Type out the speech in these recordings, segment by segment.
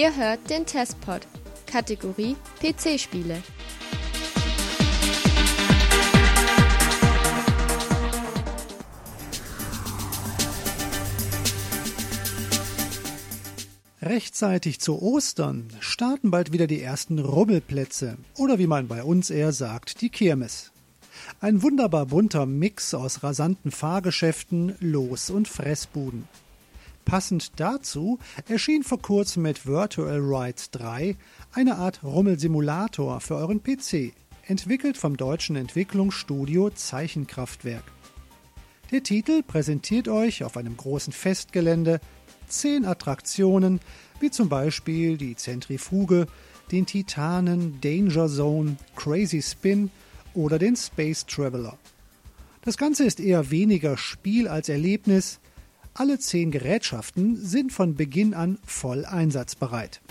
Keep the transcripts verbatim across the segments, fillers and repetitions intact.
Ihr hört den Testpod, Kategorie P C-Spiele. Rechtzeitig zu Ostern starten bald wieder die ersten Rummelplätze oder wie man bei uns eher sagt, die Kirmes. Ein wunderbar bunter Mix aus rasanten Fahrgeschäften, Los- und Fressbuden. Passend dazu erschien vor kurzem mit Virtual Rides drei eine Art Rummelsimulator für euren P C, entwickelt vom deutschen Entwicklungsstudio Zeichenkraftwerk. Der Titel präsentiert euch auf einem großen Festgelände zehn Attraktionen, wie zum Beispiel die Zentrifuge, den Titanen, Danger Zone, Crazy Spin oder den Space Traveler. Das Ganze ist eher weniger Spiel als Erlebnis. Alle zehn Gerätschaften sind von Beginn an voll einsatzbereit.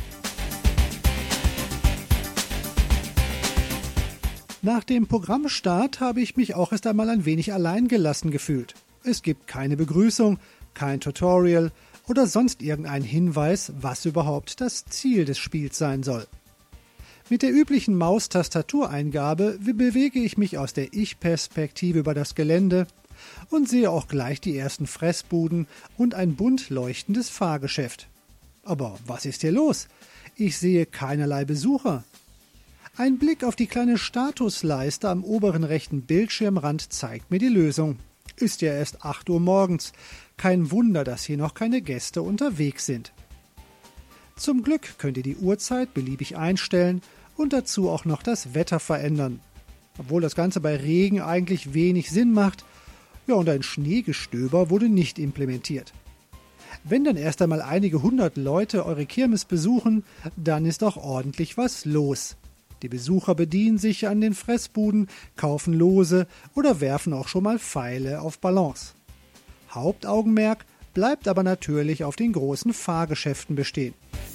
Nach dem Programmstart habe ich mich auch erst einmal ein wenig allein gelassen gefühlt. Es gibt keine Begrüßung, kein Tutorial oder sonst irgendein Hinweis, was überhaupt das Ziel des Spiels sein soll. Mit der üblichen Maustastatureingabe bewege ich mich aus der Ich-Perspektive über das Gelände und sehe auch gleich die ersten Fressbuden und ein bunt leuchtendes Fahrgeschäft. Aber was ist hier los? Ich sehe keinerlei Besucher. Ein Blick auf die kleine Statusleiste am oberen rechten Bildschirmrand zeigt mir die Lösung. Ist ja erst acht Uhr morgens. Kein Wunder, dass hier noch keine Gäste unterwegs sind. Zum Glück könnt ihr die Uhrzeit beliebig einstellen und dazu auch noch das Wetter verändern. Obwohl das Ganze bei Regen eigentlich wenig Sinn macht, ja, und ein Schneegestöber wurde nicht implementiert. Wenn dann erst einmal einige hundert Leute eure Kirmes besuchen, dann ist auch ordentlich was los. Die Besucher bedienen sich an den Fressbuden, kaufen Lose oder werfen auch schon mal Pfeile auf Ballons. Hauptaugenmerk bleibt aber natürlich auf den großen Fahrgeschäften bestehen.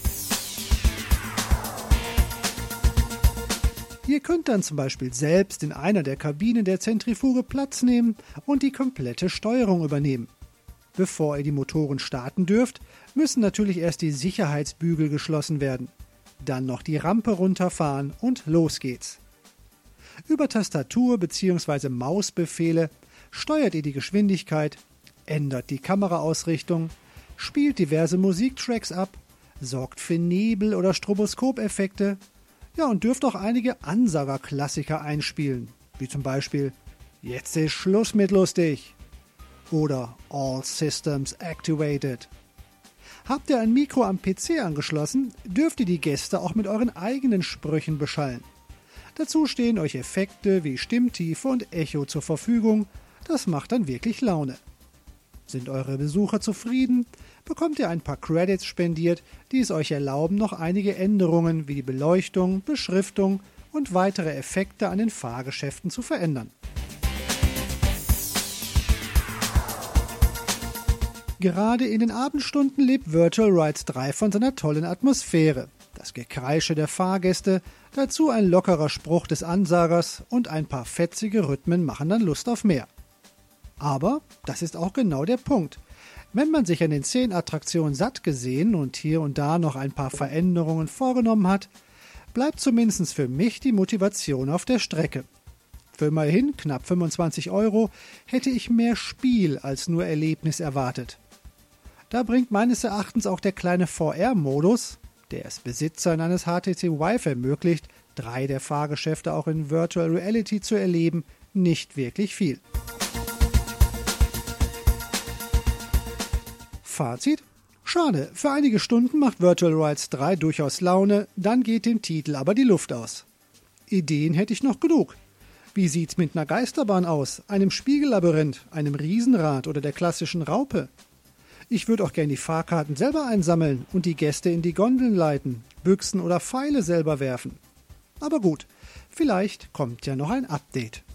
Ihr könnt dann zum Beispiel selbst in einer der Kabinen der Zentrifuge Platz nehmen und die komplette Steuerung übernehmen. Bevor ihr die Motoren starten dürft, müssen natürlich erst die Sicherheitsbügel geschlossen werden. Dann noch die Rampe runterfahren und los geht's. Über Tastatur bzw. Mausbefehle steuert ihr die Geschwindigkeit, ändert die Kameraausrichtung, spielt diverse Musiktracks ab, sorgt für Nebel- oder Stroboskopeffekte, ja, und dürft auch einige Ansagerklassiker einspielen, wie zum Beispiel „Jetzt ist Schluss mit lustig" oder „All Systems Activated". Habt ihr ein Mikro am P C angeschlossen, dürft ihr die Gäste auch mit euren eigenen Sprüchen beschallen. Dazu stehen euch Effekte wie Stimmtiefe und Echo zur Verfügung, das macht dann wirklich Laune. Sind eure Besucher zufrieden, bekommt ihr ein paar Credits spendiert, die es euch erlauben, noch einige Änderungen wie die Beleuchtung, Beschriftung und weitere Effekte an den Fahrgeschäften zu verändern. Gerade in den Abendstunden lebt Virtual Rides drei von seiner tollen Atmosphäre. Das Gekreische der Fahrgäste, dazu ein lockerer Spruch des Ansagers und ein paar fetzige Rhythmen machen dann Lust auf mehr. Aber das ist auch genau der Punkt. Wenn man sich an den zehn Attraktionen satt gesehen und hier und da noch ein paar Veränderungen vorgenommen hat, bleibt zumindest für mich die Motivation auf der Strecke. Für immerhin knapp fünfundzwanzig Euro hätte ich mehr Spiel als nur Erlebnis erwartet. Da bringt meines Erachtens auch der kleine V R-Modus, der es Besitzern eines H T C Vive ermöglicht, drei der Fahrgeschäfte auch in Virtual Reality zu erleben, nicht wirklich viel. Fazit: Schade, für einige Stunden macht Virtual Rides drei durchaus Laune, dann geht dem Titel aber die Luft aus. Ideen hätte ich noch genug. Wie sieht's mit einer Geisterbahn aus, einem Spiegellabyrinth, einem Riesenrad oder der klassischen Raupe? Ich würde auch gerne die Fahrkarten selber einsammeln und die Gäste in die Gondeln leiten, Büchsen oder Pfeile selber werfen. Aber gut, vielleicht kommt ja noch ein Update.